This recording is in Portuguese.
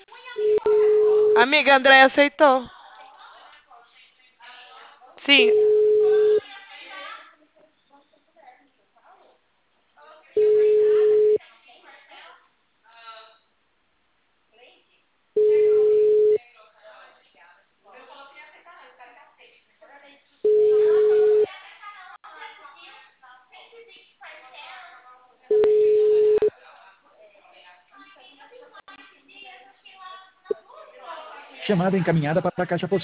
Amiga, a Andréia aceitou. Sim. Chamada encaminhada para a caixa postal.